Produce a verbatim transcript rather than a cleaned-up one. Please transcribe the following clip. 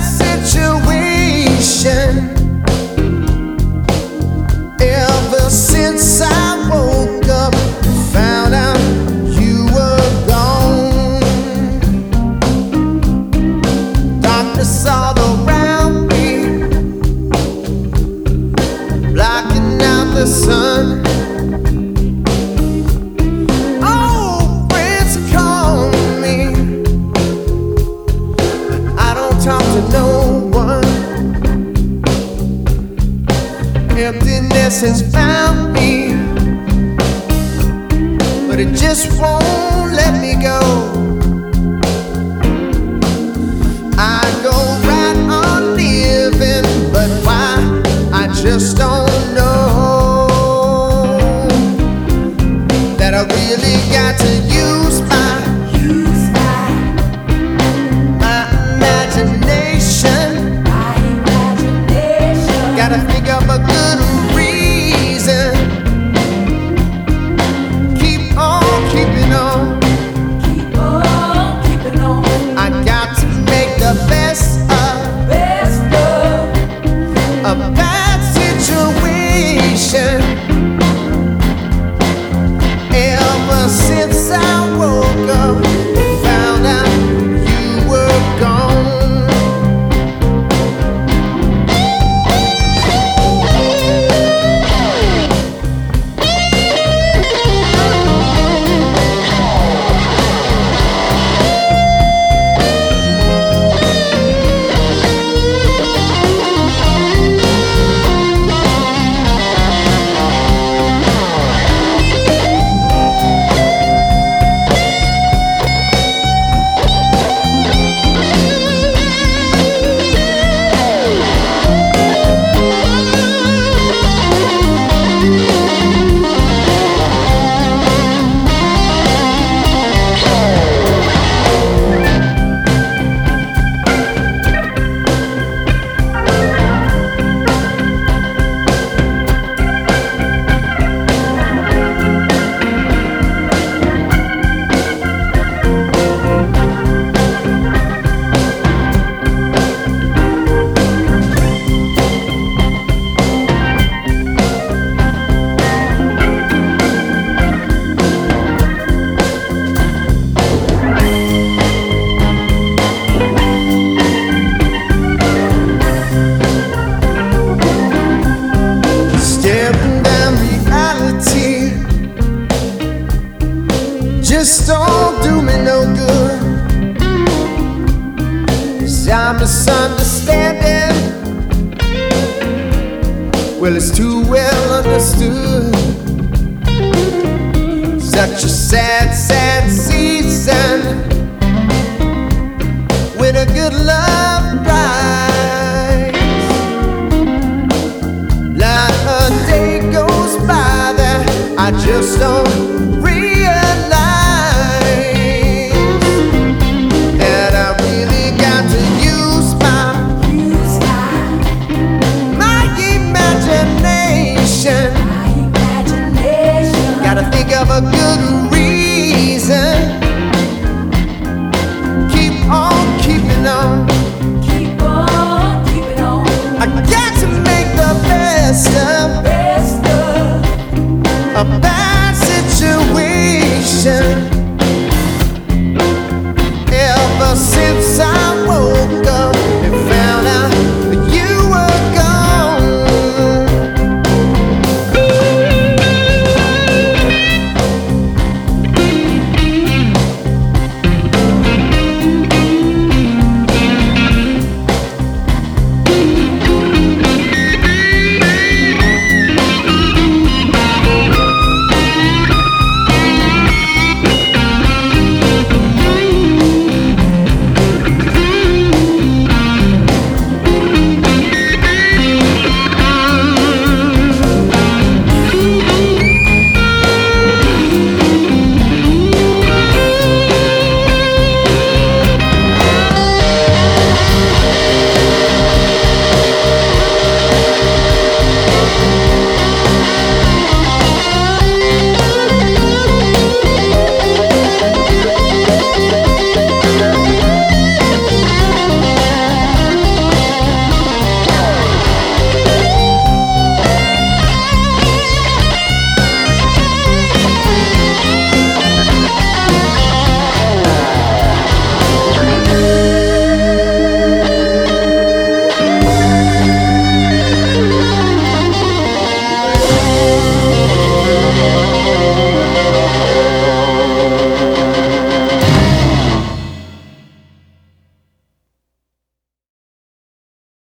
situation. Ever since I woke up, found out you were gone. Darkness all around me, blocking out the sun. Old friends call me, but I don't talk to no one. Emptiness has found me, but it just won't let me go. I go right on living, but why? I just don't know. That I really got to use my, use my, my imagination. My imagination. Gotta think of a good reason. Keep on keeping on. Keep on keeping on. I got to make the best of, Best of a bad situation. Ever since I woke up, found out you were gone. Staring down reality just don't do me no good. 'Cause I'm misunderstanding, well, it's too well understood. Such a sad, sad season when a good love